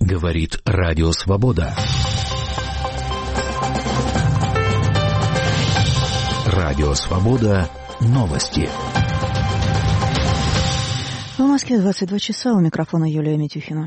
Говорит Радио Свобода. Радио Свобода. Новости. В Москве 22 часа. У микрофона Юлия Митюхина.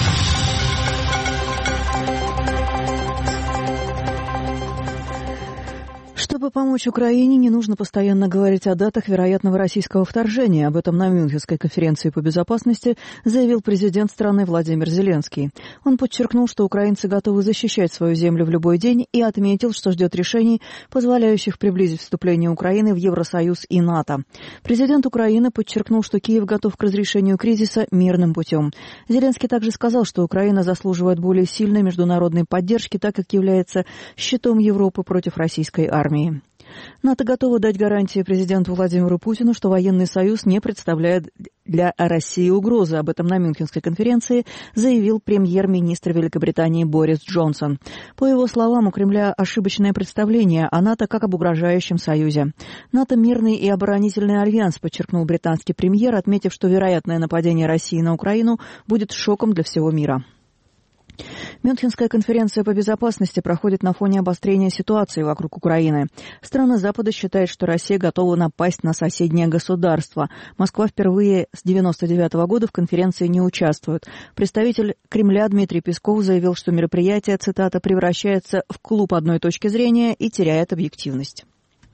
Чтобы помочь Украине, не нужно постоянно говорить о датах вероятного российского вторжения. Об этом на Мюнхенской конференции по безопасности заявил президент страны Владимир Зеленский. Он подчеркнул, что украинцы готовы защищать свою землю в любой день, и отметил, что ждет решений, позволяющих приблизить вступление Украины в Евросоюз и НАТО. Президент Украины подчеркнул, что Киев готов к разрешению кризиса мирным путем. Зеленский также сказал, что Украина заслуживает более сильной международной поддержки, так как является щитом Европы против российской армии. НАТО готово дать гарантии президенту Владимиру Путину, что военный союз не представляет для России угрозы. Об этом на Мюнхенской конференции заявил премьер-министр Великобритании Борис Джонсон. По его словам, у Кремля ошибочное представление о НАТО как об угрожающем союзе. НАТО – мирный и оборонительный альянс, подчеркнул британский премьер, отметив, что вероятное нападение России на Украину будет шоком для всего мира. Мюнхенская конференция по безопасности проходит на фоне обострения ситуации вокруг Украины. Страны Запада считают, что Россия готова напасть на соседнее государство. Москва впервые с 1999 года в конференции не участвует. Представитель Кремля Дмитрий Песков заявил, что мероприятие, цитата, «превращается в клуб одной точки зрения и теряет объективность».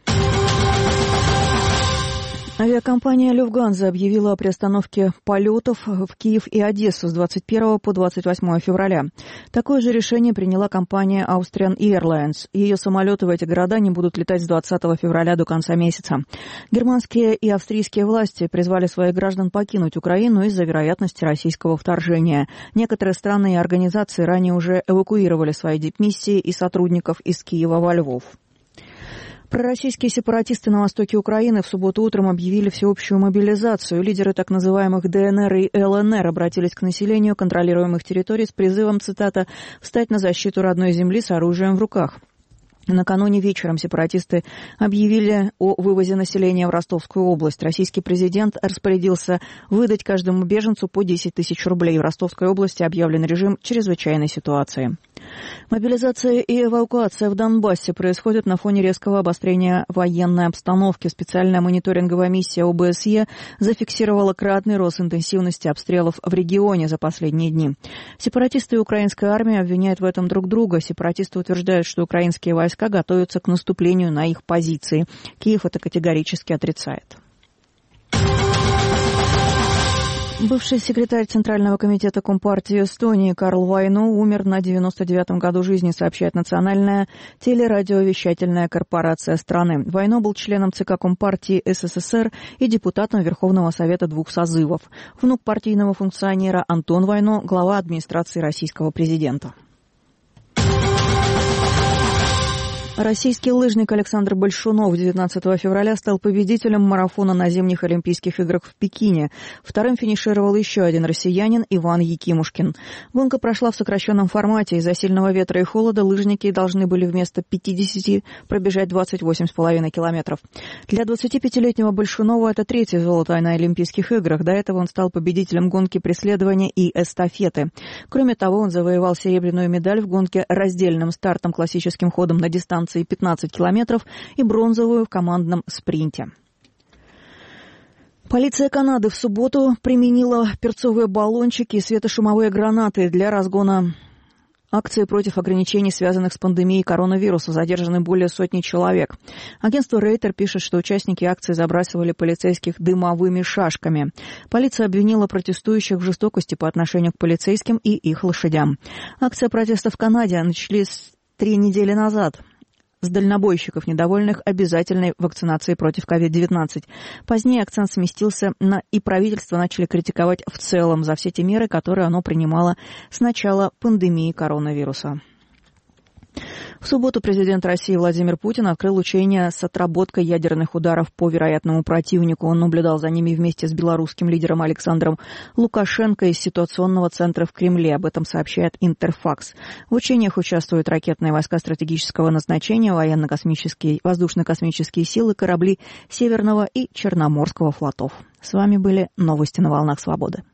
Авиакомпания «Люфтганза» объявила о приостановке полетов в Киев и Одессу с 21 по 28 февраля. Такое же решение приняла компания Austrian Airlines. Ее самолеты в эти города не будут летать с 20 февраля до конца месяца. Германские и австрийские власти призвали своих граждан покинуть Украину из-за вероятности российского вторжения. Некоторые страны и организации ранее уже эвакуировали свои дипмиссии и сотрудников из Киева во Львов. Пророссийские сепаратисты на востоке Украины в субботу утром объявили всеобщую мобилизацию. Лидеры так называемых ДНР и ЛНР обратились к населению контролируемых территорий с призывом, цитата, «встать на защиту родной земли с оружием в руках». Накануне вечером сепаратисты объявили о вывозе населения в Ростовскую область. Российский президент распорядился выдать каждому беженцу по 10 тысяч рублей. В Ростовской области объявлен режим чрезвычайной ситуации. Мобилизация и эвакуация в Донбассе происходят на фоне резкого обострения военной обстановки. Специальная мониторинговая миссия ОБСЕ зафиксировала кратный рост интенсивности обстрелов в регионе за последние дни. Сепаратисты и украинская армия обвиняют в этом друг друга. Сепаратисты утверждают, что украинские войска готовятся к наступлению на их позиции. Киев это категорически отрицает. Бывший секретарь Центрального комитета Компартии Эстонии Карл Вайно умер на 99-м году жизни, сообщает Национальная телерадиовещательная корпорация страны. Вайно был членом ЦК Компартии СССР и депутатом Верховного Совета 2 созывов. Внук партийного функционера Антон Вайно, глава администрации российского президента. Российский лыжник Александр Большунов 19 февраля стал победителем марафона на зимних Олимпийских играх в Пекине. Вторым финишировал еще один россиянин Иван Якимушкин. Гонка прошла в сокращенном формате. Из-за сильного ветра и холода лыжники должны были вместо 50 пробежать 28,5 километров. Для 25-летнего Большунова это третье золото на Олимпийских играх. До этого он стал победителем гонки преследования и эстафеты. Кроме того, он завоевал серебряную медаль в гонке раздельным стартом классическим ходом на дистанции 15 километров и бронзовую в командном спринте. Полиция Канады в субботу применила перцовые баллончики и светошумовые гранаты для разгона акции против ограничений, связанных с пандемией коронавируса. Задержаны более сотни человек. Агентство Рейтер пишет, что участники акции забрасывали полицейских дымовыми шашками. Полиция обвинила протестующих в жестокости по отношению к полицейским и их лошадям. Акция протеста в Канаде начались 3 недели назад с дальнобойщиков, недовольных обязательной вакцинацией против COVID-19. Позднее акцент сместился и правительство начали критиковать в целом за все те меры, которые оно принимало с начала пандемии коронавируса. В субботу президент России Владимир Путин открыл учения с отработкой ядерных ударов по вероятному противнику. Он наблюдал за ними вместе с белорусским лидером Александром Лукашенко из ситуационного центра в Кремле. Об этом сообщает Интерфакс. В учениях участвуют ракетные войска стратегического назначения, военно-космические, воздушно-космические силы, корабли Северного и Черноморского флотов. С вами были новости на волнах Свободы.